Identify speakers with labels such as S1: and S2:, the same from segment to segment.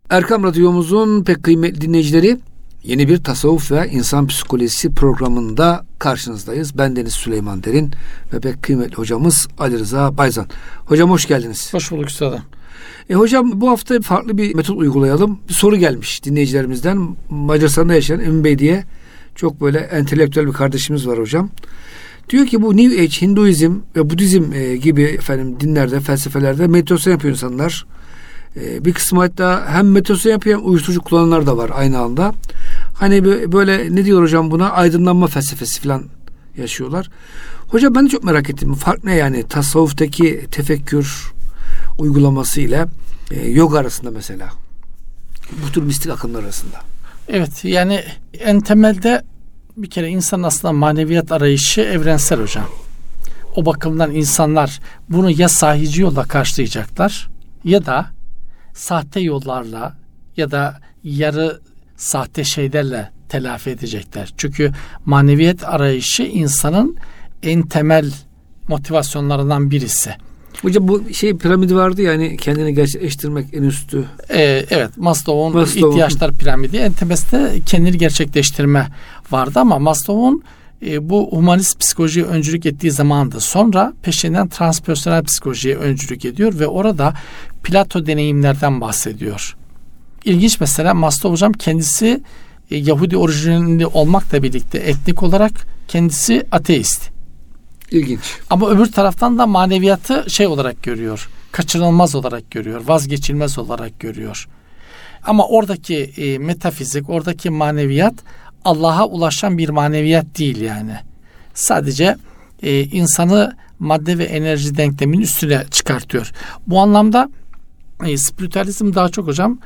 S1: Erkam Radyomuzun pek kıymetli dinleyicileri, yeni bir tasavvuf ve insan psikolojisi programında karşınızdayız. Ben Deniz Süleyman Derin ve pek kıymetli hocamız Ali Rıza Bayzan. Hocam hoş geldiniz.
S2: Hoş bulduk üstadım.
S1: Hocam bu hafta farklı bir metot uygulayalım. Bir soru gelmiş dinleyicilerimizden. Macaristan'da yaşayan Emin Bey diye çok böyle entelektüel bir kardeşimiz var hocam. Diyor ki bu New Age, Hinduizm ve Budizm gibi dinlerde, felsefelerde meditasyon yapıyor insanlar. Bir kısmı hatta hem meditasyon yapıyor hem uyuşturucu kullananlar da var aynı anda. Hani böyle ne diyor hocam buna? Aydınlanma felsefesi falan yaşıyorlar. Hocam ben de çok merak ettim. Fark ne yani tasavvuftaki tefekkür uygulaması ile yoga arasında mesela? Bu tür mistik akımlar arasında.
S2: Evet, yani en temelde bir kere insan aslında maneviyat arayışı evrensel hocam. O bakımdan insanlar bunu ya sahici yolla karşılayacaklar ya da sahte yollarla ya da yarı sahte şeylerle telafi edecekler. Çünkü maneviyat arayışı insanın en temel motivasyonlarından birisi.
S1: Hocam bu piramidi vardı yani kendini gerçekleştirmek en üstü.
S2: Evet, Maslow'un ihtiyaçlar piramidi en tepesinde kendini gerçekleştirme vardı ama Maslow'un bu humanist psikolojiye öncülük ettiği zamandı. Sonra peşinden transpersonel psikolojiye öncülük ediyor ve orada Plato deneyimlerden bahsediyor. İlginç mesela Maslow hocam kendisi Yahudi orijinli olmakla birlikte etnik olarak kendisi ateist.
S1: İlginç.
S2: Ama öbür taraftan da maneviyatı olarak görüyor. Kaçınılmaz olarak görüyor. Vazgeçilmez olarak görüyor. Ama oradaki metafizik, oradaki maneviyat Allah'a ulaşan bir maneviyat değil yani. Sadece insanı madde ve enerji denkleminin üstüne çıkartıyor. Bu anlamda spiritüalizm daha çok hocam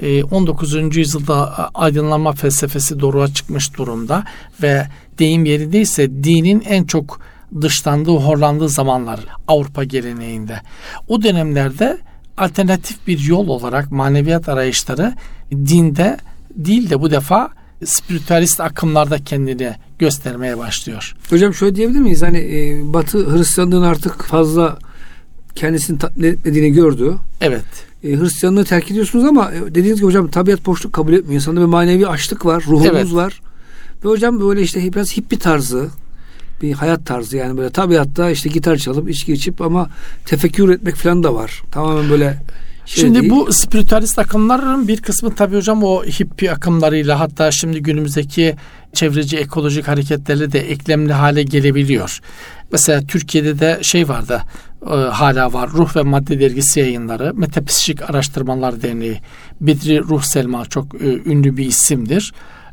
S2: 19. yüzyılda aydınlanma felsefesi doruğa çıkmış durumda ve deyim yerindeyse dinin en çok dışlandığı, horlandığı zamanlar Avrupa geleneğinde. O dönemlerde alternatif bir yol olarak maneviyat arayışları dinde değil de bu defa spiritüalist akımlarda kendini göstermeye başlıyor.
S1: Hocam şöyle diyebilir miyiz? Hani Batı Hristiyanlığın artık fazla kendisini tatmin etmediğini gördü.
S2: Evet.
S1: Hristiyanlığı terk ediyorsunuz ama dediğiniz gibi hocam tabiat boşluk kabul etmiyor. İnsanda bir manevi açlık var, ruhumuz var. Ve hocam böyle biraz hippi tarzı bir hayat tarzı yani böyle tabiatta gitar çalıp içki içip ama tefekkür etmek falan da var. Tamamen böyle
S2: Şimdi
S1: değil.
S2: Bu spiritüalist akımların bir kısmı tabii hocam o hippi akımlarıyla hatta şimdi günümüzdeki çevreci ekolojik hareketlerle de eklemli hale gelebiliyor. Mesela Türkiye'de de vardı hala var Ruh ve Madde Dergisi yayınları, Metapsişik Araştırmalar Derneği, Bedri Ruh Selma çok ünlü bir isimdir.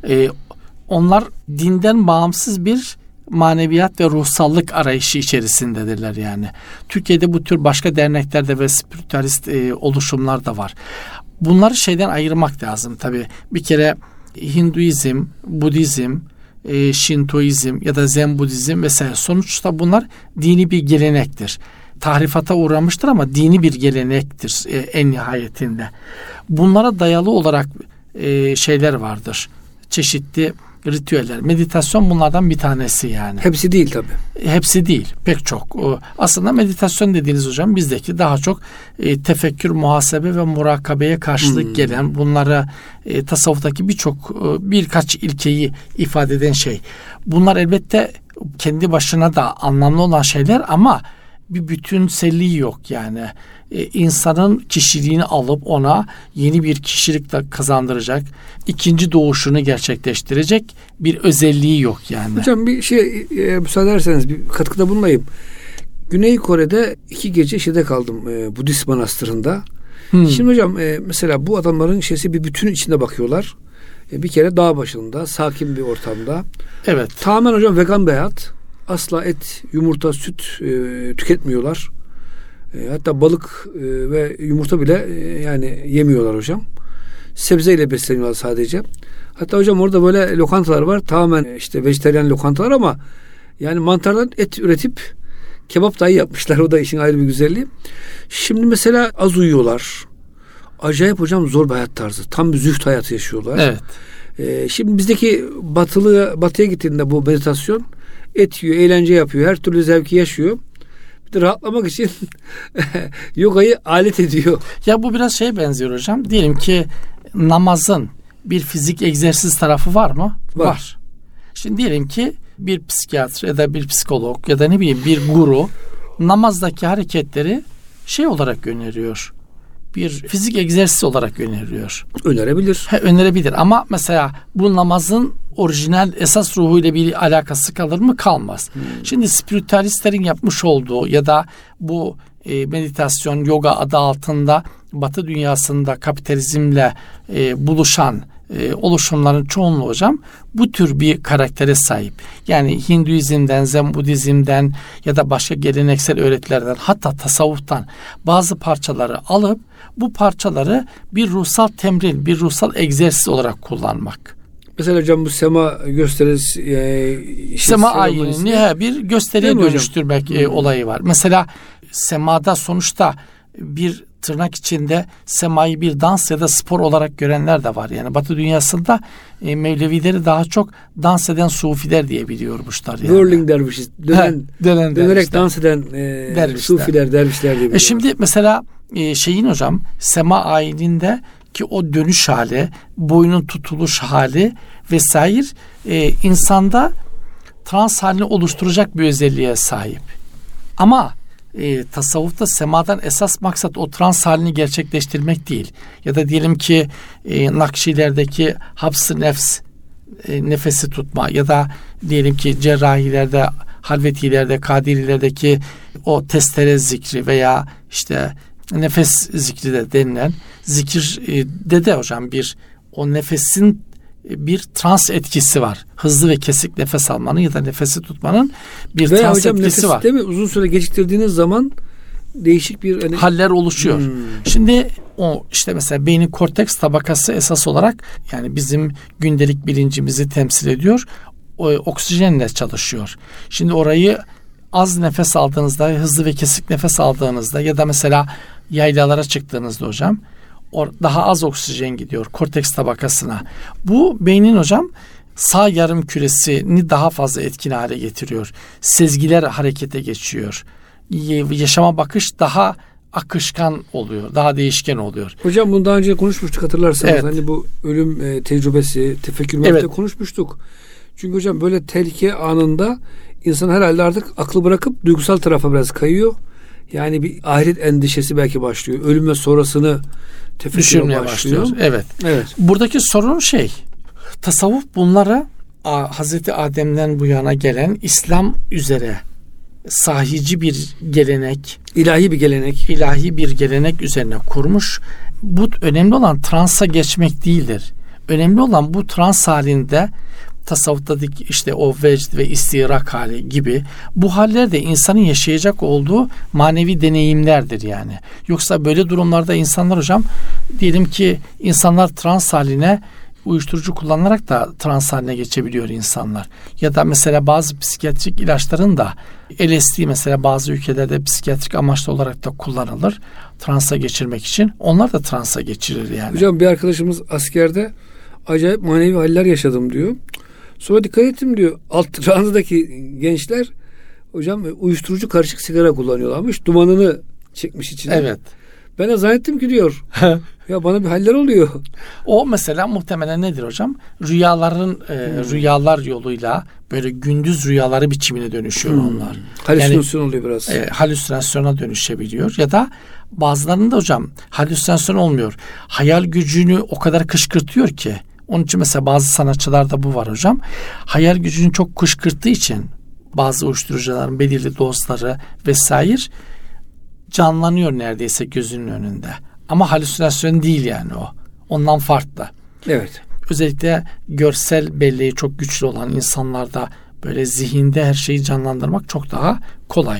S2: Onlar dinden bağımsız bir maneviyat ve ruhsallık arayışı içerisindedirler yani. Türkiye'de bu tür başka derneklerde ve spiritüalist oluşumlar da var. Bunları ayırmak lazım tabii. Bir kere Hinduizm, Budizm, Şintoizm ya da Zen Budizm vesaire sonuçta bunlar dini bir gelenektir. Tahrifata uğramıştır ama dini bir gelenektir en nihayetinde. Bunlara dayalı olarak şeyler vardır. Çeşitli ritüeller, meditasyon bunlardan bir tanesi yani.
S1: Hepsi değil tabii.
S2: Hepsi değil, pek çok. Aslında meditasyon dediğiniz hocam bizdeki daha çok tefekkür, muhasebe ve murakabeye karşılık gelen, bunlara tasavvuftaki birkaç ilkeyi ifade eden şey. Bunlar elbette kendi başına da anlamlı olan şeyler ama bir bütünselliği yok yani. İnsanın kişiliğini alıp ona yeni bir kişilik de kazandıracak, ikinci doğuşunu gerçekleştirecek bir özelliği yok yani.
S1: Hocam bir müsaade ederseniz bir katkıda bulunayım. Güney Kore'de 2 gece kaldım Budist manastırında. Şimdi hocam mesela bu adamların bir bütün içinde bakıyorlar. Bir kere dağ başında, sakin bir ortamda.
S2: Evet.
S1: Tamamen hocam vegan bir hayat. Asla et, yumurta, süt tüketmiyorlar. Hatta balık ve yumurta bile yemiyorlar hocam. Sebzeyle besleniyorlar sadece. Hatta hocam orada böyle lokantalar var. Tamamen vejetaryen lokantalar ama yani mantardan et üretip kebap dahi yapmışlar. O da işin ayrı bir güzelliği. Şimdi mesela az uyuyorlar. Acayip hocam zor bir hayat tarzı. Tam bir zühd hayatı yaşıyorlar.
S2: Evet.
S1: Şimdi bizdeki batıya gittiğinde bu meditasyon et yiyor, eğlence yapıyor. Her türlü zevki yaşıyor. Bir de rahatlamak için yogayı alet ediyor.
S2: Ya bu biraz benziyor hocam. Diyelim ki namazın bir fizik egzersiz tarafı var mı? Var. Şimdi diyelim ki bir psikiyatr ya da bir psikolog ya da ne bileyim bir guru namazdaki hareketleri şey olarak öneriyor. Bir fizik egzersiz olarak öneriyor. Önerebilir ama mesela bu namazın orijinal esas ruhuyla bir alakası kalır mı? Kalmaz. Şimdi spiritüalistlerin yapmış olduğu ya da bu meditasyon, yoga adı altında Batı dünyasında kapitalizmle buluşan oluşumların çoğunluğu hocam bu tür bir karaktere sahip. Yani Hinduizm'den, Zen Budizm'den ya da başka geleneksel öğretilerden hatta tasavvuftan bazı parçaları alıp bu parçaları bir ruhsal temrin, bir ruhsal egzersiz olarak kullanmak.
S1: Mesela hocam bu sema gösterisi
S2: sema ayinini bir gösteriye dönüştürmek olayı var. Mesela semada sonuçta bir tırnak içinde semayı bir dans ya da spor olarak görenler de var. Yani Batı dünyasında Mevlevileri daha çok dans eden sufiler diye biliyormuşlar. Yani.
S1: Whirling dervişiz. Dönerek dervişler. Dans eden sufiler, dervişler diye biliyorlar.
S2: Şimdi mesela şeyin hocam sema ayininde ki o dönüş hali, boynun tutuluş hali vesaire insanda trans halini oluşturacak bir özelliğe sahip. Ama tasavvufta semadan esas maksat o trans halini gerçekleştirmek değil. Ya da diyelim ki Nakşilerdeki haps-ı nefs, nefesi tutma ya da diyelim ki cerrahilerde, halvetilerde, kadirilerdeki o testere zikri veya işte nefes zikri de denilen zikirde de hocam o nefesin bir trans etkisi var. Hızlı ve kesik nefes almanın ya da nefesi tutmanın bir
S1: veya
S2: trans
S1: hocam
S2: etkisi var.
S1: Değil mi? Uzun süre geciktirdiğiniz zaman değişik bir
S2: haller oluşuyor. Şimdi o işte mesela beynin korteks tabakası esas olarak yani bizim gündelik bilincimizi temsil ediyor. O oksijenle çalışıyor. Şimdi orayı az nefes aldığınızda, hızlı ve kesik nefes aldığınızda ya da mesela yaylalara çıktığınızda hocam daha az oksijen gidiyor korteks tabakasına. Bu beynin hocam sağ yarım küresini daha fazla etkin hale getiriyor. Sezgiler harekete geçiyor. Yaşama bakış daha akışkan oluyor. Daha değişken oluyor.
S1: Hocam bunu daha önce konuşmuştuk hatırlarsanız.
S2: Evet.
S1: Hani bu ölüm tecrübesi, tefekkür mevzuda konuşmuştuk. Çünkü hocam böyle tehlike anında insan herhalde artık aklı bırakıp duygusal tarafa biraz kayıyor. Yani bir ahiret endişesi belki başlıyor. Ölüm ve sonrasını düşünmeye başlıyor.
S2: Evet. Buradaki sorun tasavvuf bunları Hazreti Adem'den bu yana gelen İslam üzere sahici bir gelenek, ilahi bir gelenek üzerine kurmuş. Bu önemli olan transa geçmek değildir. Önemli olan bu trans halinde tasavvuftaki işte o vecd ve istirak hali gibi bu haller de insanın yaşayacak olduğu manevi deneyimlerdir yani. Yoksa böyle durumlarda insanlar hocam diyelim ki insanlar trans haline uyuşturucu kullanarak da trans haline geçebiliyor insanlar. Ya da mesela bazı psikiyatrik ilaçların da LSD mesela bazı ülkelerde psikiyatrik amaçlı olarak da kullanılır. Transa geçirmek için. Onlar da transa geçirir yani.
S1: Hocam bir arkadaşımız askerde acayip manevi haller yaşadım diyor. Sonra dikkat ettim diyor. Alt ranzdaki gençler hocam uyuşturucu karışık sigara kullanıyorlarmış. Dumanını çekmiş içine.
S2: Evet.
S1: Ben de zannettim ki diyor. Ya bana bir haller oluyor.
S2: O mesela muhtemelen nedir hocam? Rüyalar yoluyla böyle gündüz rüyaları biçimine dönüşüyor onlar.
S1: Halüsinasyon oluyor biraz.
S2: Halüsinasyona dönüşebiliyor. Ya da bazılarında hocam halüsinasyon olmuyor. Hayal gücünü o kadar kışkırtıyor ki. Onun için mesela bazı sanatçılarda bu var hocam. Hayal gücünü çok kışkırttığı için bazı uyuşturucuların belirli dozları vesaire canlanıyor neredeyse gözünün önünde. Ama halüsinasyon değil yani o. Ondan farklı.
S1: Evet.
S2: Özellikle görsel belleği çok güçlü olan insanlarda böyle zihinde her şeyi canlandırmak çok daha kolay.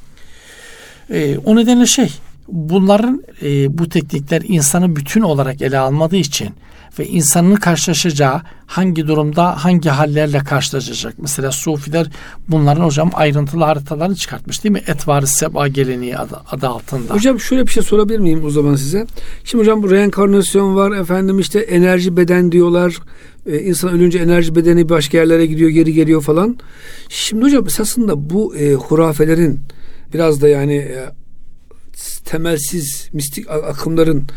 S2: O nedenle bunların bu teknikler insanı bütün olarak ele almadığı için ve insanın karşılaşacağı hangi durumda hangi hallerle karşılaşacak. Mesela Sufiler bunların hocam ayrıntılı haritalarını çıkartmış değil mi? Etvar-ı Seba geleneği adı altında.
S1: Hocam şöyle bir şey sorabilir miyim o zaman size? Şimdi hocam bu reenkarnasyon var. Efendim işte enerji beden diyorlar. İnsan ölünce enerji bedeni başka yerlere gidiyor, geri geliyor falan. Şimdi hocam esasında bu hurafelerin biraz da yani temelsiz mistik akımların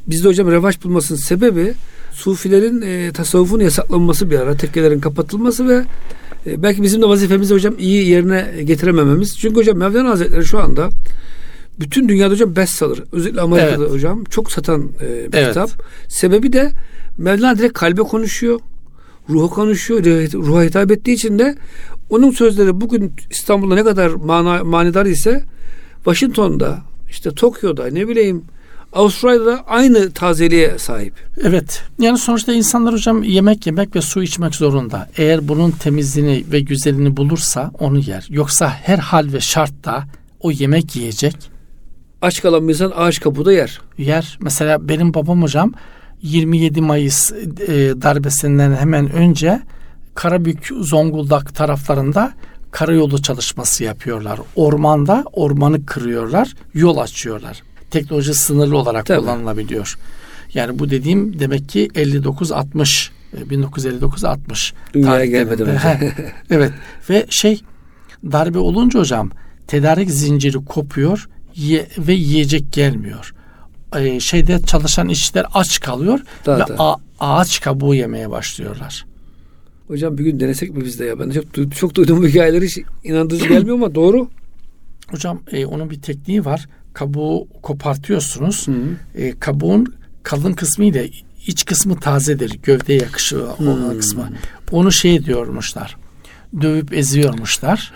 S1: bizde hocam revaç bulmasının sebebi Sufilerin tasavvufun yasaklanması bir ara, tekkelerin kapatılması ve belki bizim de vazifemizi hocam iyi yerine getiremememiz. Çünkü hocam Mevlana Hazretleri şu anda bütün dünyada hocam bestseller. Özellikle Amerika'da hocam çok satan bir kitap. Sebebi de Mevlana direkt kalbe konuşuyor. Ruha konuşuyor. Ruha hitap ettiği için de onun sözleri bugün İstanbul'da ne kadar manidar ise Washington'da, işte Tokyo'da, ne bileyim Avustralya'da aynı tazeliğe sahip.
S2: Evet. Yani sonuçta insanlar hocam yemek yemek ve su içmek zorunda. Eğer bunun temizliğini ve güzelini bulursa onu yer. Yoksa her hal ve şartta o yemek yiyecek.
S1: Aç kalan bir insan ağaç kabuğu yer.
S2: Yer. Mesela benim babam hocam 27 Mayıs darbesinden hemen önce Karabük, Zonguldak taraflarında karayolu çalışması yapıyorlar. Ormanda ormanı kırıyorlar, yol açıyorlar. Teknoloji sınırlı olarak kullanılabiliyor. Yani bu dediğim demek ki 59-60, 1959-60
S1: dünyaya gelmeden önce.
S2: Evet. Ve darbe olunca hocam tedarik zinciri kopuyor ve yiyecek gelmiyor. Çalışan işçiler aç kalıyor ve ağaç kabuğu yemeye başlıyorlar.
S1: Hocam bir gün denesek mi biz de ya? Ben de çok duydum bu hikayeleri, hiç inandırıcı gelmiyor ama doğru.
S2: Hocam onun bir tekniği var. Kabuğu kopartıyorsunuz. Kabuğun kalın kısmı ile iç kısmı tazedir. Gövdeye yakışır olan kısmı. Onu diyormuşlar. Dövüp eziyormuşlar.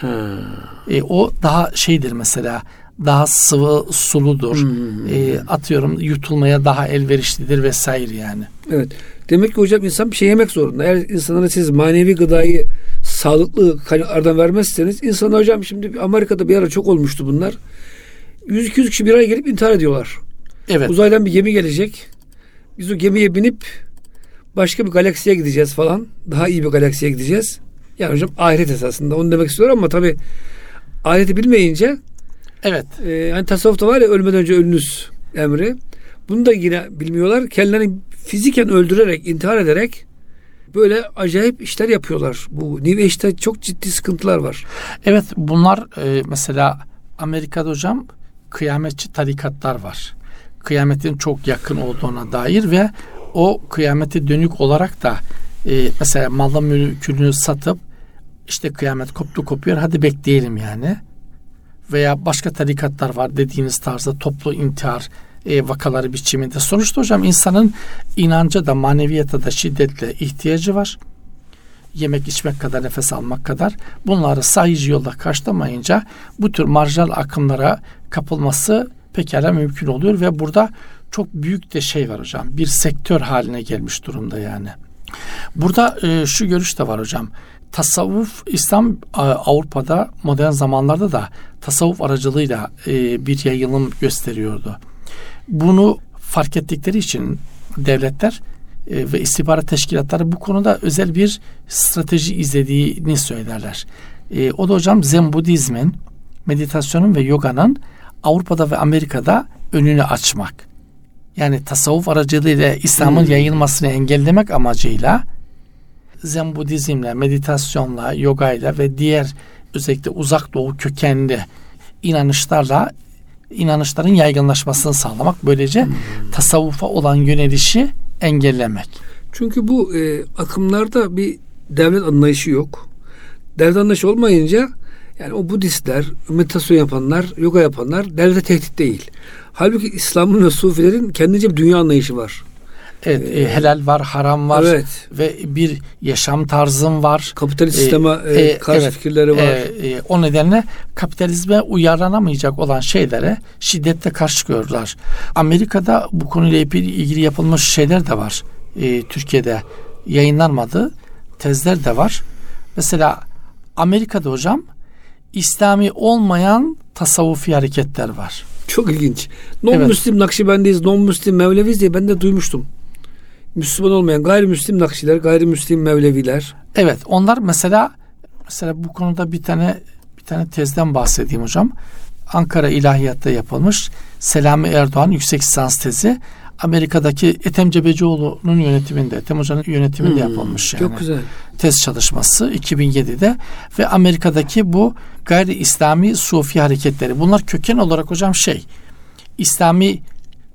S2: O daha mesela daha sıvı, suludur. Atıyorum yutulmaya daha elverişlidir vesaire yani.
S1: Evet. Demek ki hocam insan bir şey yemek zorunda. Eğer insanlara siz manevi gıdayı sağlıklı kaynaklardan vermezseniz, insanlar hocam şimdi Amerika'da bir ara çok olmuştu bunlar. 100-200 kişi bir araya gelip intihar ediyorlar.
S2: Evet.
S1: Uzaydan bir gemi gelecek. Biz o gemiye binip başka bir galaksiye gideceğiz falan. Daha iyi bir galaksiye gideceğiz. Yani hocam ahiret esasında onu demek istiyorum ama tabii ahireti bilmeyince hani tasavvufta var ya ölmeden önce ölünüz emri. Bunu da yine bilmiyorlar. Kendilerini fiziken öldürerek, intihar ederek böyle acayip işler yapıyorlar. Bu New Age'de çok ciddi sıkıntılar var.
S2: Evet, bunlar mesela Amerika'da hocam kıyametçi tarikatlar var. Kıyametin çok yakın olduğuna dair ve o kıyamete dönük olarak da mesela mallı mülkünü satıp kıyamet kopuyor hadi bekleyelim yani. Veya başka tarikatlar var dediğiniz tarzda toplu intihar vakaları biçiminde. Sonuçta hocam insanın inanca da maneviyata da şiddetle ihtiyacı var. Yemek içmek kadar, nefes almak kadar. Bunları sahici yolda karşılamayınca bu tür marjinal akımlara kapılması pekala mümkün oluyor ve burada çok büyük de var hocam. Bir sektör haline gelmiş durumda yani. Burada şu görüş de var hocam. Tasavvuf, İslam Avrupa'da modern zamanlarda da tasavvuf aracılığıyla bir yayılım gösteriyordu. Bunu fark ettikleri için devletler ve istihbarat teşkilatları bu konuda özel bir strateji izlediğini söylerler. O da hocam Zen Budizmin, meditasyonun ve yoganın Avrupa'da ve Amerika'da önünü açmak. Yani tasavvuf aracılığıyla İslam'ın yayılmasını engellemek amacıyla Zen Budizmle, meditasyonla, yogayla ve diğer özellikle uzak doğu kökenli inanışların yaygınlaşmasını sağlamak. Böylece tasavvufa olan yönelişi engellemek.
S1: Çünkü bu akımlarda bir devlet anlayışı yok. Devlet anlayışı olmayınca yani o Budistler, meditasyon yapanlar, yoga yapanlar devlete tehdit değil. Halbuki İslam'ın ve Sufilerin kendince bir dünya anlayışı var.
S2: Evet, helal var, haram var ve bir yaşam tarzım var.
S1: Kapitalist sisteme karşı fikirleri var.
S2: O nedenle kapitalizme uyarlanamayacak olan şeylere şiddetle karşı çıkıyorlar. Amerika'da bu konuyla ilgili yapılmış şeyler de var. Türkiye'de yayınlanmadı. Tezler de var. Mesela Amerika'da hocam İslami olmayan tasavvufi hareketler var.
S1: Çok ilginç. Non-Müslim Nakşibendiyiz, non-Müslim Mevleviyiz diye ben de duymuştum. Müslüman olmayan gayrimüslim Nakşiler, gayrimüslim Mevleviler.
S2: Evet, onlar mesela bu konuda bir tane tezden bahsedeyim hocam. Ankara İlahiyat'ta yapılmış Selami Erdoğan yüksek lisans tezi. Amerika'daki Ethem Cebecioğlu'nun yönetiminde, Ethem Hoca'nın yönetiminde yapılmış yani.
S1: Çok güzel.
S2: Tez çalışması 2007'de ve Amerika'daki bu gayri İslami Sufi hareketleri. Bunlar köken olarak hocam İslami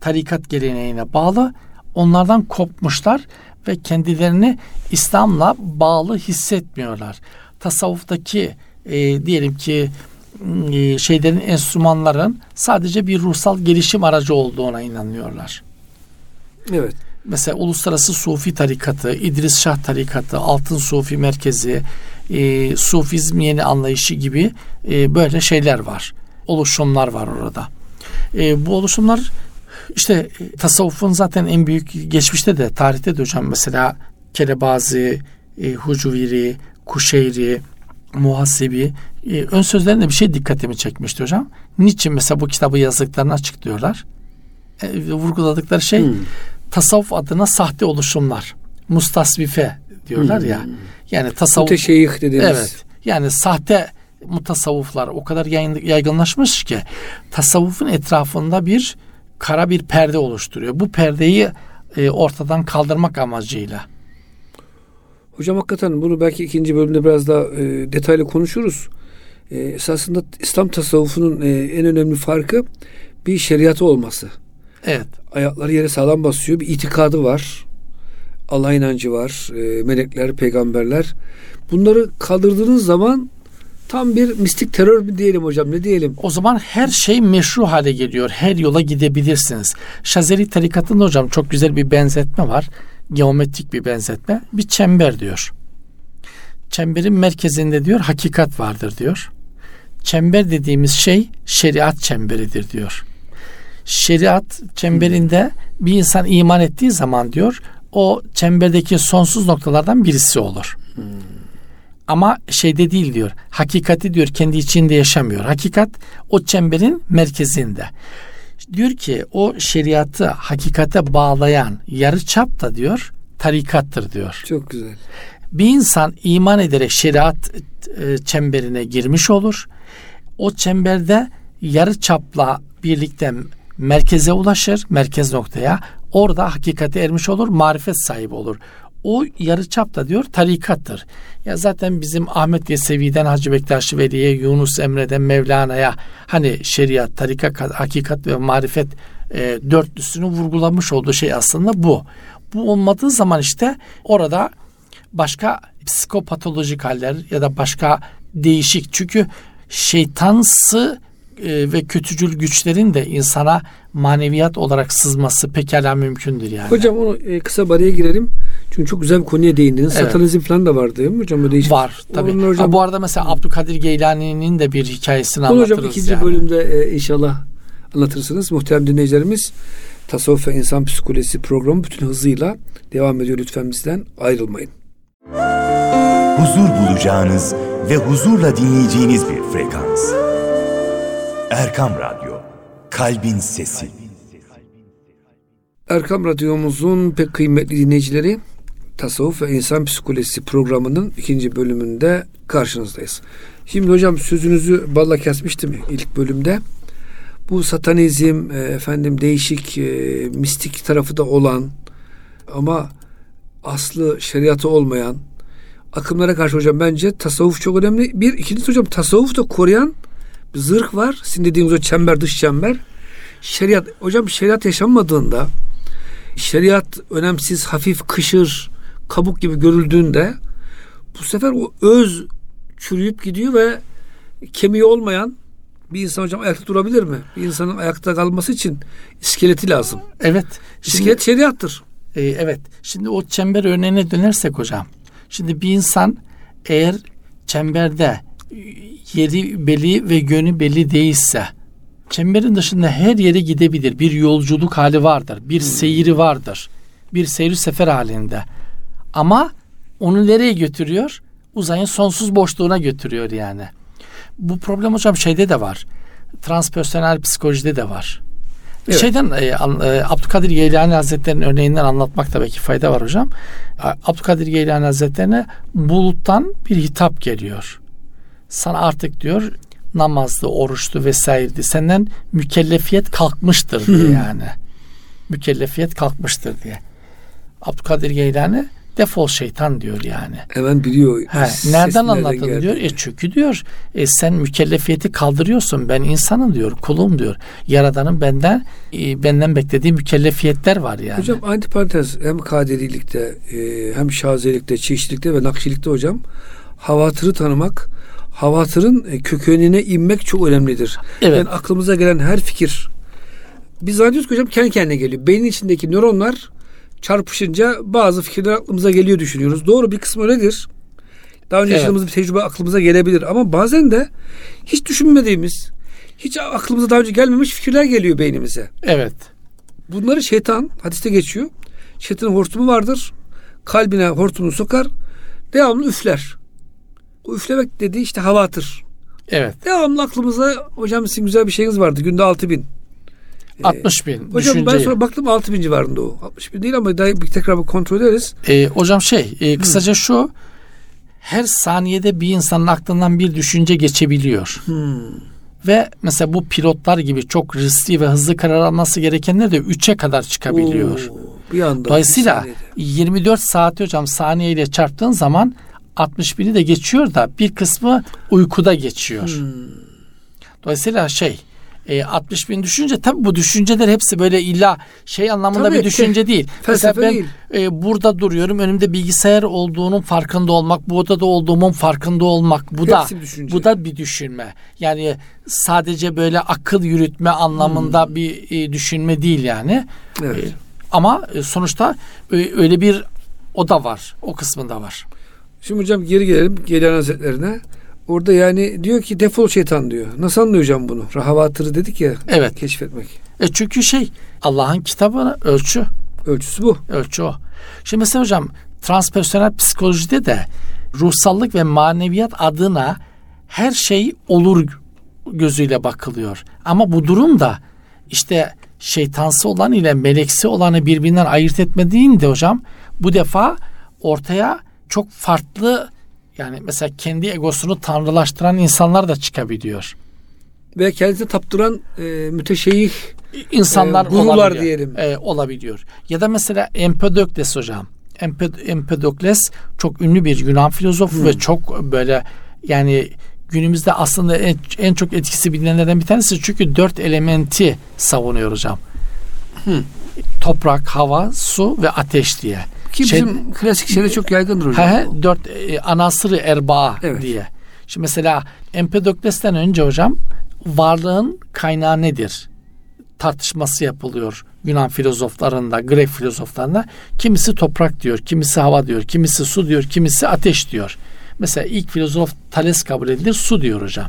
S2: tarikat geleneğine bağlı. Onlardan kopmuşlar ve kendilerini İslam'la bağlı hissetmiyorlar. Tasavvuftaki diyelim ki şeylerin, enstrümanların sadece bir ruhsal gelişim aracı olduğuna inanıyorlar.
S1: Evet.
S2: Mesela Uluslararası Sufi Tarikatı, İdris Şah Tarikatı, Altın Sufi Merkezi, Sufizm yeni anlayışı gibi böyle şeyler var. Oluşumlar var orada. Bu oluşumlar işte tasavvufun zaten en büyük, geçmişte de tarihte de hocam, mesela Kelebazi, Hucuviri, Kuşeyri, Muhasibi ön sözlerinde bir şey dikkatimi çekmişti hocam. Niçin mesela bu kitabı yazdıklarını açıklıyorlar. Vurguladıkları şey tasavvuf adına sahte oluşumlar. Mustasvife diyorlar ya. Yani tasavvuf.
S1: Müteşeyyih dediğimiz.
S2: Evet. Yani sahte mutasavvuflar o kadar yaygınlaşmış ki tasavvufun etrafında bir kara bir perde oluşturuyor. Bu perdeyi ortadan kaldırmak amacıyla.
S1: Hocam hakikaten bunu belki ikinci bölümde biraz daha detaylı konuşuruz. Esasında İslam tasavvufunun en önemli farkı bir şeriatı olması.
S2: Evet.
S1: Ayakları yere sağlam basıyor. Bir itikadı var. Allah inancı var. Melekler, peygamberler. Bunları kaldırdığınız zaman tam bir mistik terör mi diyelim hocam, ne diyelim?
S2: O zaman her şey meşru hale geliyor. Her yola gidebilirsiniz. Şazeli tarikatında hocam çok güzel bir benzetme var. Geometrik bir benzetme. Bir çember diyor. Çemberin merkezinde diyor hakikat vardır diyor. Çember dediğimiz şey şeriat çemberidir diyor. Şeriat çemberinde bir insan iman ettiği zaman diyor o çemberdeki sonsuz noktalardan birisi olur. Ama şeyde değil diyor. Hakikati diyor kendi içinde yaşamıyor. Hakikat o çemberin merkezinde. Diyor ki o şeriatı hakikate bağlayan yarıçap da diyor tarikattır diyor.
S1: Çok güzel.
S2: Bir insan iman ederek şeriat çemberine girmiş olur. O çemberde yarıçapla birlikte merkeze ulaşır, merkez noktaya. Orada hakikate ermiş olur, marifet sahibi olur. O yarıçap da diyor tarikattır. Ya zaten bizim Ahmet Yesevi'den Hacı Bektaş Veli'ye, Yunus Emre'den Mevlana'ya hani şeriat, tarikat, hakikat ve marifet dörtlüsünü vurgulamış olduğu şey aslında bu. Bu olmadığı zaman işte orada başka psikopatolojik haller ya da başka değişik, çünkü şeytansı ve kötücül güçlerin de insana maneviyat olarak sızması pekala mümkündür yani.
S1: Hocam onu kısa baraya girelim. Çünkü çok güzel bir konuya değindiniz. Evet. Satanizm falan da var değil mi hocam? Değişik.
S2: Var tabii.
S1: Hocam,
S2: bu arada mesela Abdülkadir Geylani'nin de bir hikayesini anlatırız.
S1: Hocam ikinci bölümde inşallah anlatırsınız. Muhterem dinleyicilerimiz, Tasavvuf ve İnsan Psikolojisi programı bütün hızıyla devam ediyor. Lütfen bizden ayrılmayın.
S3: Huzur bulacağınız ve huzurla dinleyeceğiniz bir frekans. Erkam Radyo, Kalbin Sesi.
S1: Erkam Radyomuzun pek kıymetli dinleyicileri, Tasavvuf ve İnsan Psikolojisi programının ikinci bölümünde karşınızdayız. Şimdi hocam sözünüzü balla kesmiştim ilk bölümde. Bu satanizm, değişik mistik tarafı da olan ama aslı şeriatı olmayan akımlara karşı hocam bence tasavvuf çok önemli. İkincisi hocam tasavvuf da koruyan bir zırh var. Sizin dediğiniz o çember, dış çember. Şeriat. Hocam şeriat yaşanmadığında, şeriat önemsiz, hafif, kışır, kabuk gibi görüldüğünde bu sefer o öz çürüyüp gidiyor ve kemiği olmayan bir insan hocam ayakta durabilir mi? Bir insanın ayakta kalması için iskeleti lazım.
S2: Evet.
S1: İskelet şeriattır.
S2: Evet. Şimdi o çember örneğine dönersek hocam. Şimdi bir insan eğer çemberde yeri belli ve yönü belli değilse çemberin dışında her yere gidebilir. Bir yolculuk hali vardır. Bir seyri vardır. Bir seyri sefer halinde. Ama onu nereye götürüyor? Uzayın sonsuz boşluğuna götürüyor yani. Bu problem hocam şeyde de var. Transpersonel psikolojide de var. Evet. Abdülkadir Geylani Hazretleri'nin örneğinden anlatmakta belki fayda var hocam. Abdülkadir Geylani Hazretleri'ne buluttan bir hitap geliyor. Sana artık diyor namazlı, oruçlu vesairedi. Senden mükellefiyet kalkmıştır diye yani. Mükellefiyet kalkmıştır diye. Abdülkadir Geylani Defol şeytan diyor yani.
S1: Hemen biliyor.
S2: Nereden anladın diyor. Çünkü diyor sen mükellefiyeti kaldırıyorsun. Ben insanım diyor. Kulum diyor. Yaradanın benden beklediği mükellefiyetler var yani.
S1: Hocam antiparantez hem kaderilikte hem şaziyelikte, çeşitlilikte ve nakşilikte hocam havatırı tanımak, havatırın kökenine inmek çok önemlidir.
S2: Evet.
S1: Yani aklımıza gelen her fikir, biz zannediyoruz ki hocam kendi kendine geliyor. Beynin içindeki nöronlar çarpışınca bazı fikirler aklımıza geliyor düşünüyoruz. Doğru, bir kısmı öyledir. Daha önce yaşadığımız bir tecrübe aklımıza gelebilir. Ama bazen de hiç düşünmediğimiz, hiç aklımıza daha önce gelmemiş fikirler geliyor beynimize.
S2: Evet.
S1: Bunları şeytan, hadiste geçiyor. Şeytanın hortumu vardır. Kalbine hortumunu sokar. Devamlı üfler. O üflemek dediği işte havatır.
S2: Evet.
S1: Devamlı aklımıza, hocam sizin güzel bir şeyiniz vardı. Günde 6000.
S2: 60.000
S1: hocam
S2: düşünceyi.
S1: ben sonra baktım 6000 civarında o. 60.000 değil ama daha tekrar bir kontrol ederiz.
S2: Hocam kısaca şu, her saniyede bir insanın aklından bir düşünce geçebiliyor. Ve mesela bu pilotlar gibi çok riskli ve hızlı karar alması gerekenler de 3'e kadar çıkabiliyor.
S1: Bir anda.
S2: Dolayısıyla 24 saati hocam saniyeyle çarptığın zaman 60.000'i de geçiyor da bir kısmı uykuda geçiyor. Dolayısıyla 60.000 düşünce, tabii bu düşünceler hepsi böyle illa anlamında
S1: tabii,
S2: bir düşünce değil. Mesela ben
S1: değil.
S2: Burada duruyorum, önümde bilgisayar olduğunun farkında olmak, bu odada olduğumun farkında olmak, bu da bir düşünme. Yani sadece böyle akıl yürütme anlamında bir düşünme değil yani.
S1: Evet.
S2: Ama sonuçta öyle bir o da var, o kısmında var.
S1: Şimdi hocam geri gelelim Geylani Hazretlerine. Orada yani diyor ki defol şeytan diyor. Nasıl anlıyor hocam bunu? Rahavatırı dedik ya.
S2: Evet.
S1: Keşfetmek.
S2: Çünkü Allah'ın kitabı ölçü.
S1: Ölçüsü bu.
S2: Ölçü o. Şimdi mesela hocam transpersonel psikolojide de ruhsallık ve maneviyat adına her şey olur gözüyle bakılıyor. Ama bu durumda işte şeytansı olan ile meleksi olanı birbirinden ayırt etmediğinde hocam bu defa ortaya çok farklı, yani mesela kendi egosunu tanrılaştıran insanlar da çıkabiliyor.
S1: Ve kendisine taptıran müteşeyyih
S2: insanlar
S1: gurular diyelim.
S2: Olabiliyor. Ya da mesela Empedokles hocam. Empedokles çok ünlü bir Yunan filozofu ve çok böyle yani günümüzde aslında en çok etkisi bilinenlerden bir tanesi, çünkü 4 elementi savunuyor hocam. Toprak, hava, su ve ateş diye.
S1: Ki bizim klasik şeyde çok yaygındır hocam.
S2: 4 anasırı erbaa diye. Şimdi mesela Empedokles'ten önce hocam varlığın kaynağı nedir tartışması yapılıyor Yunan filozoflarında, Grek filozoflarında. Kimisi toprak diyor, kimisi hava diyor, kimisi su diyor, kimisi ateş diyor. Mesela ilk filozof Thales kabul edilir, su diyor hocam.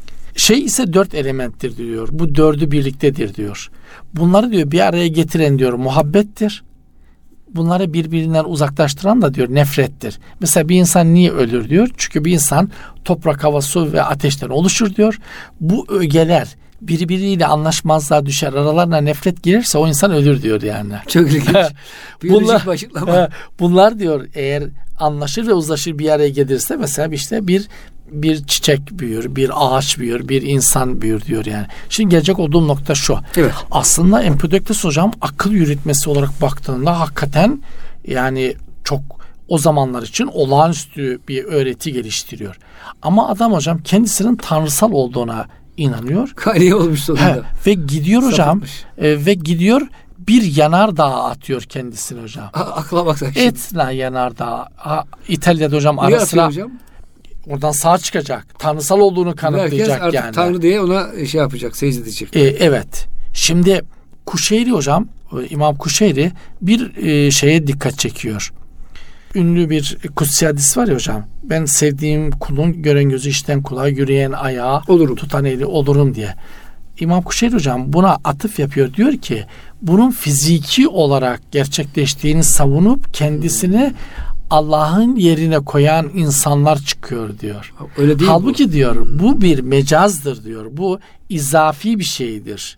S2: Ise 4 elementtir diyor. Bu 4'ü birliktedir diyor. Bunları diyor bir araya getiren diyor muhabbettir. Bunları birbirinden uzaklaştıran da diyor nefrettir. Mesela bir insan niye ölür diyor? Çünkü bir insan toprak, hava, su ve ateşten oluşur diyor. Bu ögeler birbiriyle anlaşmazlığa düşer, aralarına nefret girerse o insan ölür diyor yani.
S1: Çok ilginç. Biyolojik bir açıklama.
S2: Bunlar diyor eğer anlaşır ve uzlaşır bir araya gelirse mesela işte bir çiçek büyür, bir ağaç büyür, bir insan büyür diyor yani. Şimdi gelecek olduğum nokta şu.
S1: Evet.
S2: Aslında Empedokles hocam akıl yürütmesi olarak baktığında hakikaten yani çok o zamanlar için olağanüstü bir öğreti geliştiriyor. Ama adam hocam kendisinin tanrısal olduğuna inanıyor.
S1: Kaynağı olmuş sonunda.
S2: Ve gidiyor hocam ve gidiyor bir yanardağ atıyor kendisini hocam.
S1: Akla bak sen şimdi.
S2: Etna yanardağ. İtalya'da hocam
S1: Niye
S2: ara sıra
S1: hocam?
S2: oradan sağ çıkacak. Tanrısal olduğunu kanıtlayacak
S1: artık
S2: yani.
S1: Tanrı diye ona yapacak, secde edecek.
S2: Evet. Şimdi Kuşeyri hocam, İmam Kuşeyri bir şeye dikkat çekiyor. Ünlü bir kutsi hadis var ya hocam. Ben sevdiğim kulun gören gözü, işten kulağı, yürüyen ayağı,
S1: olurum,
S2: tutan eli olurum diye. İmam Kuşeyri hocam buna atıf yapıyor. Diyor ki bunun fiziki olarak gerçekleştiğini savunup kendisini Allah'ın yerine koyan insanlar çıkıyor diyor.
S1: Öyle değil.
S2: Halbuki diyor bu bir mecazdır diyor. Bu izafi bir şeydir.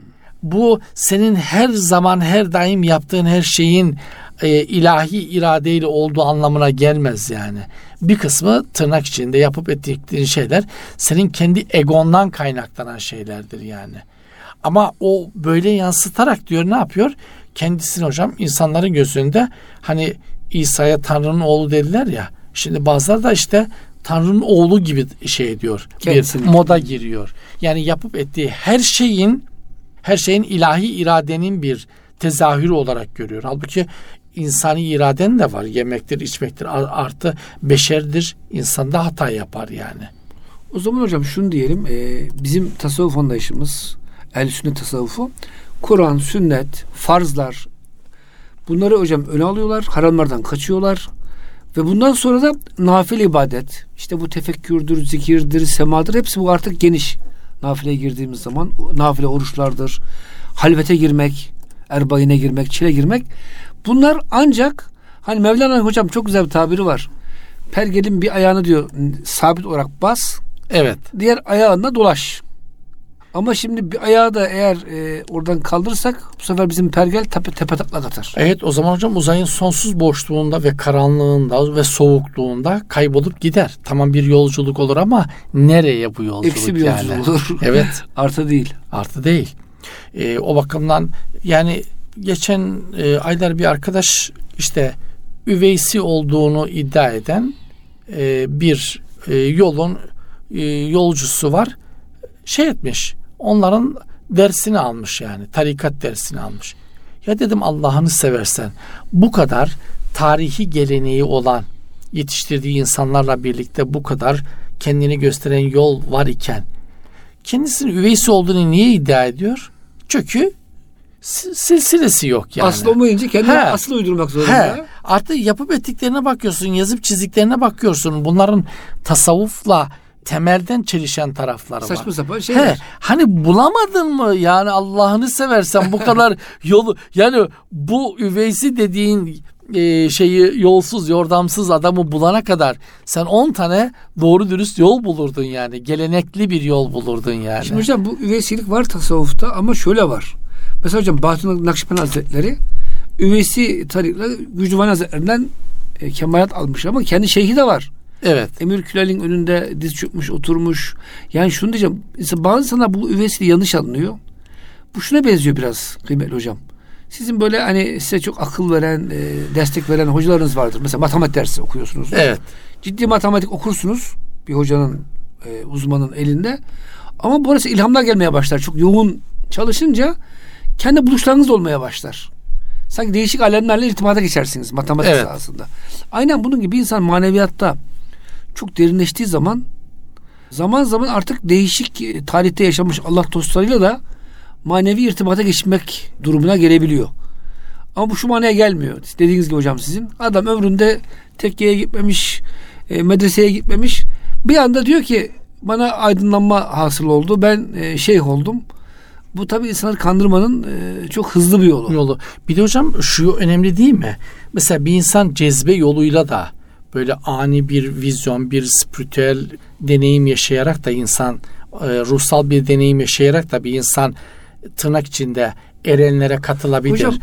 S2: Bu senin her zaman her daim yaptığın her şeyin ilahi iradeyle olduğu anlamına gelmez yani. Bir kısmı tırnak içinde yapıp ettiğin şeyler senin kendi egondan kaynaklanan şeylerdir yani. Ama o böyle yansıtarak diyor ne yapıyor? Kendisini hocam insanların gözünde hani İsa'ya Tanrı'nın oğlu dediler ya. Şimdi bazıları da işte Tanrı'nın oğlu gibi şey diyor.
S1: Kesinlikle.
S2: Bir moda giriyor. Yani yapıp ettiği her şeyin ilahi iradenin bir tezahürü olarak görüyor. Halbuki insani iraden de var. Yemektir, içmektir. Artı beşerdir. İnsan da hata yapar yani.
S1: O zaman hocam şunu diyelim. Bizim tasavvuf anlayışımız, ehl-i sünnet tasavvufu, Kur'an, sünnet, farzlar, bunları hocam öne alıyorlar. Haramlardan kaçıyorlar. Ve bundan sonra da nafile ibadet, işte bu tefekkürdür, zikirdir, semadır, hepsi bu artık geniş. Nafileye girdiğimiz zaman nafile oruçlardır, halvete girmek, erbaine girmek, çile girmek. Bunlar ancak hani Mevlana hocam çok güzel bir tabiri var. Pergelin bir ayağını diyor sabit olarak bas.
S2: Evet.
S1: Diğer ayağında dolaş. Ama şimdi bir ayağı da eğer oradan kaldırırsak bu sefer bizim pergel tepe taklak atar.
S2: Evet, o zaman hocam uzayın sonsuz boşluğunda ve karanlığında ve soğukluğunda kaybolup gider. Tamam, bir yolculuk olur ama nereye bu yolculuk?
S1: Eksi bir yolculuk
S2: yani?
S1: olur.
S2: Evet.
S1: Artı değil.
S2: Artı değil. O bakımdan yani geçen aylar bir arkadaş işte üveysi olduğunu iddia eden bir yolun yolcusu var. Şey etmiş. Onların dersini almış yani. Tarikat dersini almış. Ya dedim, Allah'ını seversen bu kadar tarihi geleneği olan, yetiştirdiği insanlarla birlikte bu kadar kendini gösteren yol var iken kendisinin üveysi olduğunu niye iddia ediyor? Çünkü silsilesi yok yani.
S1: Aslı olmayınca kendine asıl uydurmak zorunda.
S2: Artık yapıp ettiklerine bakıyorsun, yazıp çizdiklerine bakıyorsun. Bunların tasavvufla temelden çelişen tarafları var.
S1: Saçma sapan şeyler.
S2: Hani bulamadın mı yani, Allah'ını seversen bu kadar yolu, yani bu üveysi dediğin şeyi, yolsuz yordamsız adamı bulana kadar sen 10 tane doğru dürüst yol bulurdun yani. Gelenekli bir yol bulurdun yani.
S1: Şimdi hocam bu üveysilik var tasavvufta ama şöyle var. Mesela hocam Bahattin Nakşibend Hazretleri üveysi tarikla Gücdüvan Hazretlerinden kemalat almış ama kendi şeyhi de var.
S2: Evet.
S1: Emir Külal'in önünde diz çökmüş, oturmuş. Yani şunu diyeceğim. Bazı insanlar bu üveysiliği yanlış anlıyor. Bu şuna benziyor biraz kıymetli hocam. Sizin böyle hani size çok akıl veren, destek veren hocalarınız vardır. Mesela matematik dersi okuyorsunuz.
S2: Evet.
S1: Ciddi matematik okursunuz. Bir hocanın, uzmanın elinde. Ama burası ilhamlar gelmeye başlar. Çok yoğun çalışınca kendi buluşlarınız olmaya başlar. Sanki değişik alemlerle irtibata geçersiniz matematik sahasında. Aynen bunun gibi insan maneviyatta çok derinleştiği zaman zaman artık değişik tarihte yaşamış Allah dostlarıyla da manevi irtibata geçmek durumuna gelebiliyor. Ama bu şu manaya gelmiyor. Dediğiniz gibi hocam sizin. Adam ömründe tekkeye gitmemiş, medreseye gitmemiş. Bir anda diyor ki bana aydınlanma hasıl oldu. Ben şeyh oldum. Bu tabii insanları kandırmanın çok hızlı bir yolu.
S2: Bir de hocam şu önemli değil mi? Mesela bir insan cezbe yoluyla da böyle ani bir vizyon, bir spiritüel deneyim yaşayarak da insan, ruhsal bir deneyim yaşayarak da bir insan tırnak içinde erenlere katılabilir.
S1: Hocam,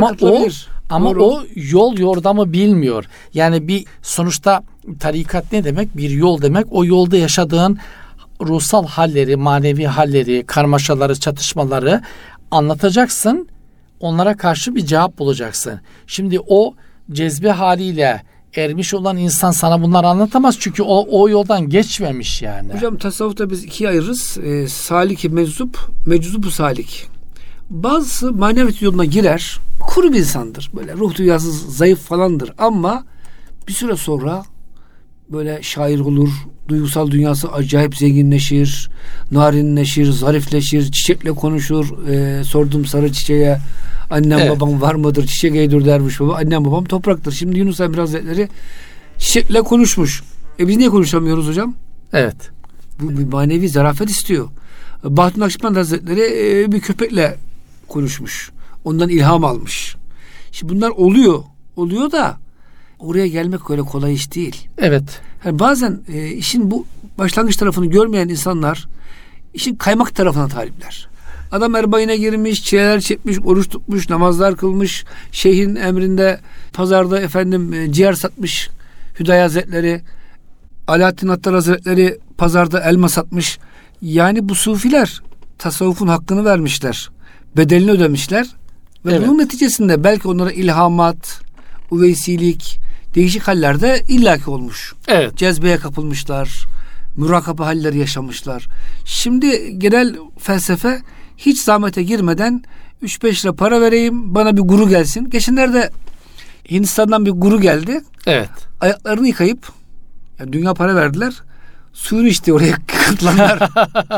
S2: ama o yol yordamı bilmiyor. Yani bir sonuçta tarikat ne demek? Bir yol demek. O yolda yaşadığın ruhsal halleri, manevi halleri, karmaşaları, çatışmaları anlatacaksın. Onlara karşı bir cevap bulacaksın. Şimdi o cezbe haliyle ermiş olan insan sana bunları anlatamaz. Çünkü o yoldan geçmemiş yani.
S1: Hocam tasavvufta biz ikiye ayırırız. Salik-i meczup, meczup-u salik. Bazısı maneviyat yoluna girer. Kuru bir insandır. Böyle ruh dünyası zayıf falandır. Ama bir süre sonra böyle şair olur. Duygusal dünyası acayip zenginleşir. Narinleşir, zarifleşir. Çiçekle konuşur. Sordum sarı çiçeğe, annem babam var mıdır? Çiçek eydur dermiş baba. Annem babam topraktır. Şimdi Yunus Emre Hazretleri çiçekle konuşmuş. Biz niye konuşamıyoruz hocam?
S2: Evet.
S1: Bu bir manevi zarafet istiyor. Bahattin Nakşibend Hazretleri bir köpekle konuşmuş. Ondan ilham almış. Şimdi bunlar oluyor da oraya gelmek öyle kolay iş değil.
S2: Evet.
S1: Yani bazen işin bu başlangıç tarafını görmeyen insanlar işin kaymak tarafına talipler. Adam erbayine girmiş, çileler çekmiş, oruç tutmuş, namazlar kılmış, şeyhin emrinde pazarda ciğer satmış Hüdayi Hazretleri, Alaaddin Attar Hazretleri pazarda elma satmış. Yani bu sufiler tasavvufun hakkını vermişler. Bedelini ödemişler. Ve bunun neticesinde belki onlara ilhamat, uveysilik, değişik hallerde illaki olmuş.
S2: Evet.
S1: Cezbeye kapılmışlar, mürakabe halleri yaşamışlar. Şimdi genel felsefe hiç zahmete girmeden 3-5 lira para vereyim, bana bir guru gelsin. Geçenlerde Hindistan'dan bir guru geldi.
S2: Evet.
S1: Ayaklarını yıkayıp, yani dünya para verdiler, suyunu içti oraya katılanlar.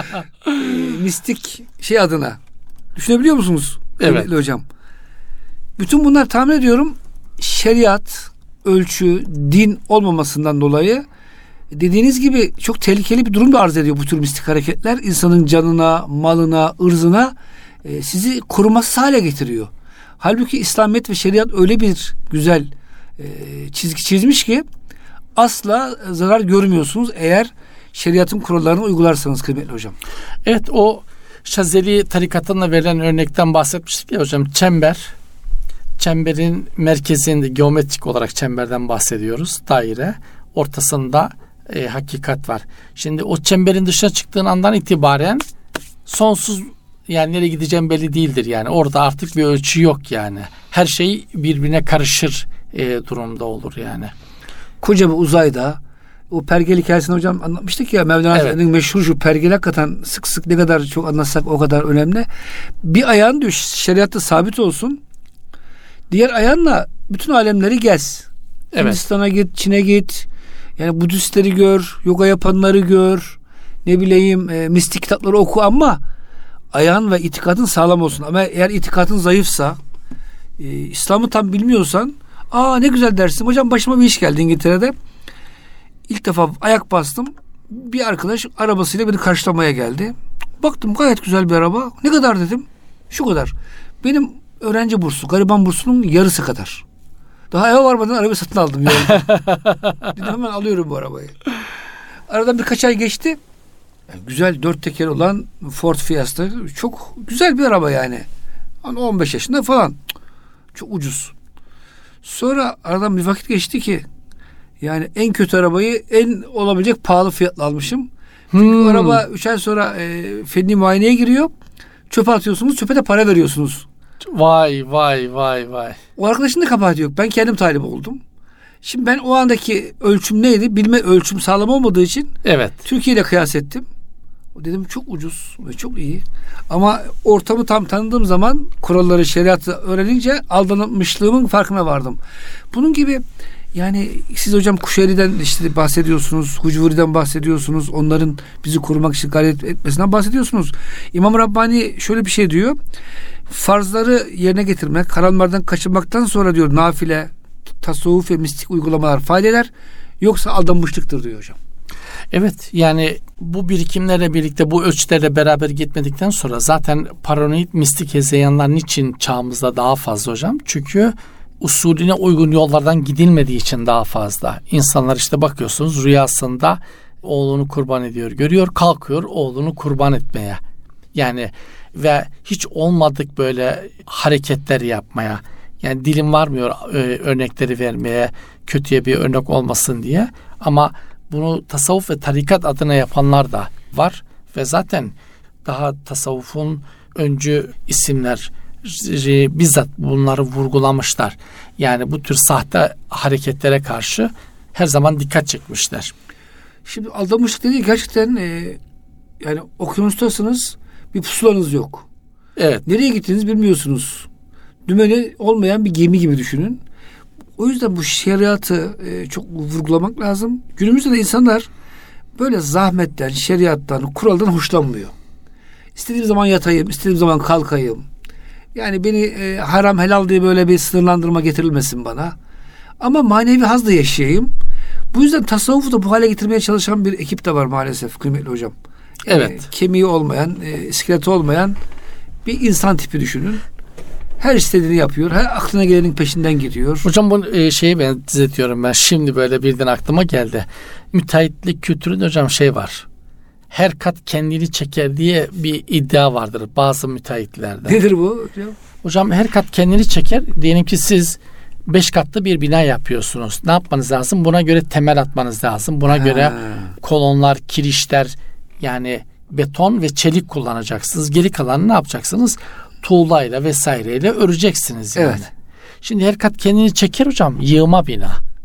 S1: Mistik şey adına. Düşünebiliyor musunuz?
S2: Evet.
S1: Hocam. Bütün bunlar tahmin ediyorum şeriat, ölçü, din olmamasından dolayı dediğiniz gibi çok tehlikeli bir durum da arz ediyor bu tür mistik hareketler. İnsanın canına, malına, ırzına sizi korumasız hale getiriyor. Halbuki İslamiyet ve şeriat öyle bir güzel çizgi çizmiş ki asla zarar görmüyorsunuz eğer şeriatın kurallarını uygularsanız kıymetli hocam.
S2: Evet, o Şazeli tarikatına verilen örnekten bahsetmiştik ya hocam. Çemberin merkezinde, geometrik olarak çemberden bahsediyoruz. Daire. Ortasında hakikat var. Şimdi o çemberin dışına çıktığın andan itibaren sonsuz, yani nereye gideceğim belli değildir yani. Orada artık bir ölçü yok yani. Her şey birbirine karışır durumda olur yani.
S1: Koca bir uzayda o pergel hikayesini hocam anlatmıştık ya, Mevlana Hazretleri'nin meşhur şu pergel, hakikaten sık sık ne kadar çok anlatsak o kadar önemli. Bir ayağın diyor şeriatta sabit olsun. Diğer ayağınla bütün alemleri gez. Evet. Hindistan'a git, Çin'e git. Yani Budistleri gör, yoga yapanları gör. Ne bileyim mistik kitapları oku ama ayağın ve itikadın sağlam olsun. Ama eğer itikadın zayıfsa, İslam'ı tam bilmiyorsan, ne güzel dersin. Hocam başıma bir iş geldi İngiltere'de. İlk defa ayak bastım. Bir arkadaş arabasıyla beni karşılamaya geldi. Baktım gayet güzel bir araba. Ne kadar dedim? Şu kadar. Benim öğrenci bursu, gariban bursunun yarısı kadar. Daha eve varmadan arabayı satın aldım. Dedim hemen alıyorum bu arabayı. Aradan birkaç ay geçti. Yani güzel 4 teker olan Ford Fiesta. Çok güzel bir araba yani. 15 yaşında falan. Çok ucuz. Sonra aradan bir vakit geçti ki yani en kötü arabayı en olabilecek pahalı fiyatla almışım. Çünkü bu araba 3 ay sonra fenli muayeneye giriyor. Çöpe atıyorsunuz. Çöpe de para veriyorsunuz.
S2: Vay.
S1: O arkadaşın da kabahati yok. Ben kendim talip oldum. Şimdi ben o andaki ölçüm neydi? Bilme ölçüm sağlam olmadığı için Türkiye ile kıyas ettim. Dedim çok ucuz ve çok iyi. Ama ortamı tam tanıdığım zaman, kuralları, şeriatı öğrenince aldanmışlığımın farkına vardım. Bunun gibi yani siz hocam Kuşeyri'den işte bahsediyorsunuz, Hucvuri'den bahsediyorsunuz, onların bizi korumak için gayret etmesinden bahsediyorsunuz. İmam Rabbani şöyle bir şey diyor. Farzları yerine getirmek, haramlardan kaçınmaktan sonra diyor nafile, tasavvuf ve mistik uygulamalar fayda eder. Yoksa aldanmışlıktır diyor hocam.
S2: Evet, yani bu birikimlerle birlikte, bu ölçülerle beraber gitmedikten sonra zaten paranoid mistik hezeyanlar niçin çağımızda daha fazla hocam? Çünkü usulüne uygun yollardan gidilmediği için daha fazla. İnsanlar işte bakıyorsunuz rüyasında oğlunu kurban ediyor, görüyor, kalkıyor oğlunu kurban etmeye. Yani ve hiç olmadık böyle hareketler yapmaya. Yani dilim varmıyor örnekleri vermeye, kötüye bir örnek olmasın diye. Ama bunu tasavvuf ve tarikat adına yapanlar da var ve zaten daha tasavvufun öncü isimler bizzat bunları vurgulamışlar. Yani bu tür sahte hareketlere karşı her zaman dikkat çekmişler.
S1: Şimdi aldanmışlık dediği gerçekten yani okyanustasınız, bir pusulanız yok.
S2: Evet.
S1: Nereye gittiğinizi bilmiyorsunuz. Dümeni olmayan bir gemi gibi düşünün. O yüzden bu şeriatı çok vurgulamak lazım. Günümüzde de insanlar böyle zahmetten, şeriattan, kuraldan hoşlanmıyor. İstediğim zaman yatayım, istediğim zaman kalkayım. Yani beni haram helal diye böyle bir sınırlandırma getirilmesin bana. Ama manevi haz da yaşayayım. Bu yüzden tasavvufu da bu hale getirmeye çalışan bir ekip de var maalesef kıymetli hocam.
S2: Evet.
S1: Kemiği olmayan, iskeleti olmayan bir insan tipi düşünün. Her istediğini yapıyor. Her aklına gelenin peşinden gidiyor.
S2: Hocam bu şeyi benzetiyorum ben. Şimdi böyle birden aklıma geldi. Müteahhitlik kültüründe hocam şey var. Her kat kendini çeker diye bir iddia vardır bazı müteahhitlerde.
S1: Nedir bu hocam?
S2: Hocam her kat kendini çeker. Diyelim ki siz 5 katlı bir bina yapıyorsunuz. Ne yapmanız lazım? Buna göre temel atmanız lazım. Buna göre kolonlar, kirişler, yani beton ve çelik kullanacaksınız. Geri kalanını ne yapacaksınız? Tuğlayla vesaireyle öreceksiniz yani. Evet. Şimdi her kat kendini çeker hocam. Yığma bina.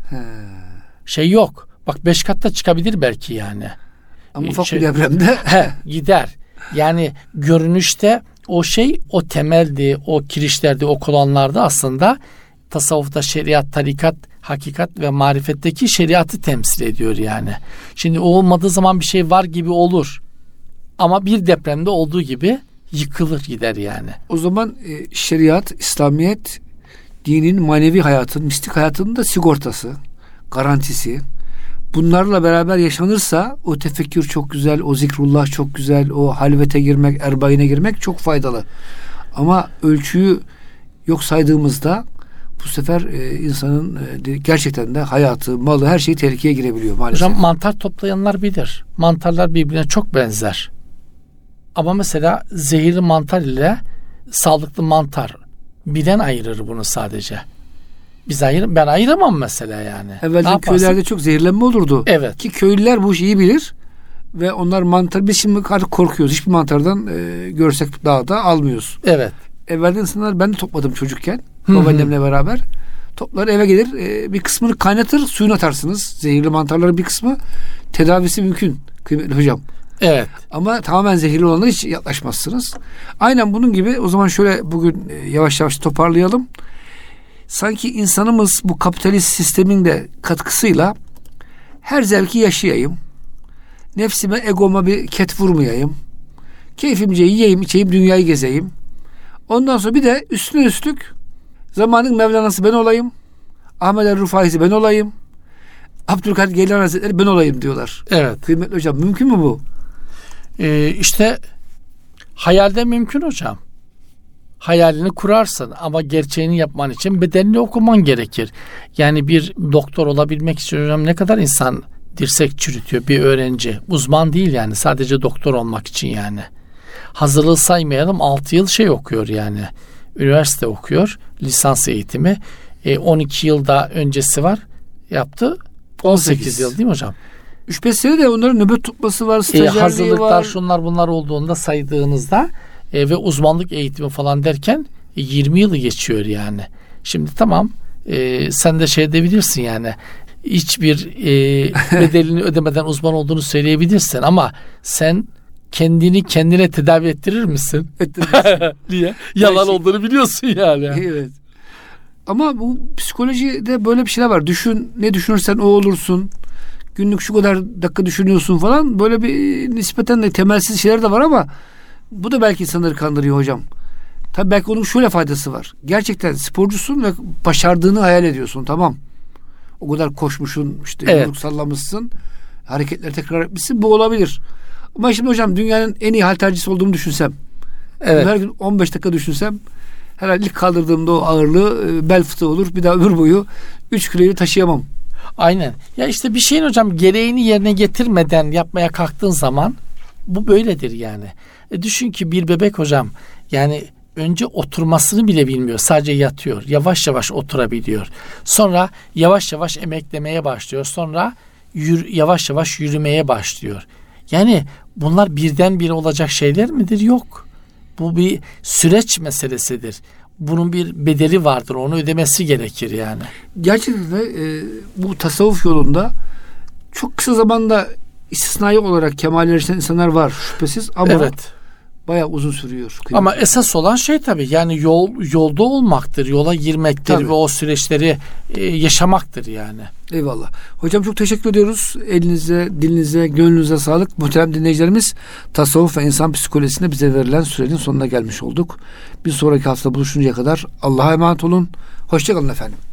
S2: Şey yok. Bak 5 katta çıkabilir belki yani.
S1: Ama ufak bir depremde
S2: gider. Yani görünüşte o temeldi, o kirişlerdi, o kolonlarda aslında tasavvufta şeriat, tarikat, hakikat ve marifetteki şeriatı temsil ediyor yani. Şimdi o olmadığı zaman bir şey var gibi olur. Ama bir depremde olduğu gibi yıkılır gider yani.
S1: O zaman şeriat, İslamiyet, dinin manevi hayatın, mistik hayatının da sigortası, garantisi. Bunlarla beraber yaşanırsa o tefekkür çok güzel, o zikrullah çok güzel, o halvete girmek, erbaine girmek çok faydalı. Ama ölçüyü yok saydığımızda bu sefer insanın gerçekten de hayatı, malı, her şey tehlikeye girebiliyor maalesef.
S2: Hocam mantar toplayanlar bilir. Mantarlar birbirine çok benzer. Ama mesela zehirli mantar ile sağlıklı mantar bilen ayırır bunu sadece. Ben ayıramam mesela yani.
S1: Evvelden köylerde çok zehirlenme olurdu.
S2: Evet.
S1: Ki köylüler bu işi iyi bilir. Ve onlar mantar, biz şimdi artık korkuyoruz. Hiçbir mantardan görsek dağda almıyoruz.
S2: Evet.
S1: Evvelden insanlar, ben de topladım çocukken. Babaannemle beraber. Toplar eve gelir. Bir kısmını kaynatır, suyuna atarsınız. Zehirli mantarların bir kısmı tedavisi mümkün kıymetli hocam.
S2: Evet.
S1: Ama tamamen zehirli olanlara hiç yaklaşmazsınız. Aynen bunun gibi. O zaman şöyle bugün yavaş yavaş toparlayalım. Sanki insanımız bu kapitalist sistemin de katkısıyla her zevki yaşayayım. Nefsime, egoma bir ket vurmayayım. Keyfimce yiyeyim, içeyim, dünyayı gezeyim. Ondan sonra bir de üstüne üstlük zamanın Mevlana'sı ben olayım. Ahmet el-Rufai'si ben olayım. Abdülkadir Geylani Hazretleri ben olayım diyorlar.
S2: Evet.
S1: Kıymetli hocam, mümkün mü bu?
S2: İşte hayalde mümkün hocam. Hayalini kurarsın ama gerçeğini yapman için bedenini okuman gerekir. Yani bir doktor olabilmek için hocam ne kadar insan dirsek çürütüyor bir öğrenci. Uzman değil yani, sadece doktor olmak için yani. Hazırlığı saymayalım, 6 yıl okuyor yani. Üniversite okuyor, lisans eğitimi. 12 yılda öncesi var. Yaptı 18 yıl değil mi hocam?
S1: 3-5 sene de onların nöbet tutması var, stajyerliği
S2: hazırlıklar,
S1: var.
S2: şunlar bunlar olduğunda saydığınızda ve uzmanlık eğitimi falan derken 20 yılı geçiyor yani. Şimdi tamam, sen de şey edebilirsin yani, hiçbir bedelini ödemeden uzman olduğunu söyleyebilirsin ama sen kendini kendine tedavi ettirir misin?
S1: Ettirirsin.
S2: Niye? Yalan olduğunu biliyorsun yani.
S1: Evet. Ama bu psikolojide böyle bir şeyler var. Ne düşünürsen o olursun. Günlük şu kadar dakika düşünüyorsun falan. Böyle bir nispeten de temelsiz şeyler de var ama bu da belki insanları kandırıyor hocam. Tabii belki onun şöyle faydası var. Gerçekten sporcusun ve başardığını hayal ediyorsun. Tamam. O kadar koşmuşsun, işte yumruk sallamışsın. Hareketleri tekrar etmişsin. Bu olabilir. Ama şimdi hocam dünyanın en iyi haltercisi olduğumu düşünsem. Evet. Her gün 15 dakika düşünsem herhalde ilk kaldırdığımda o ağırlığı bel fıtığı olur. Bir daha ömür boyu 3 kiloyu taşıyamam.
S2: Aynen. Ya işte bir şeyin hocam gereğini yerine getirmeden yapmaya kalktığın zaman bu böyledir yani. Düşün ki bir bebek hocam yani önce oturmasını bile bilmiyor. Sadece yatıyor. Yavaş yavaş oturabiliyor. Sonra yavaş yavaş emeklemeye başlıyor. Sonra yavaş yavaş yürümeye başlıyor. Yani bunlar birdenbire olacak şeyler midir? Yok. Bu bir süreç meselesidir. Bunun bir bedeli vardır. Onu ödemesi gerekir yani.
S1: Gerçekten de bu tasavvuf yolunda çok kısa zamanda istisnai olarak kemale erişen insanlar var şüphesiz ama bayağı uzun sürüyor.
S2: Ama esas olan şey tabii yani yolda olmaktır, yola girmektir ve o süreçleri yaşamaktır yani.
S1: Eyvallah. Hocam çok teşekkür ediyoruz. Elinize, dilinize, gönlünüze sağlık. Muhterem dinleyicilerimiz, tasavvuf ve insan psikolojisinde bize verilen sürenin sonuna gelmiş olduk. Bir sonraki hafta buluşuncaya kadar Allah'a emanet olun. Hoşça kalın efendim.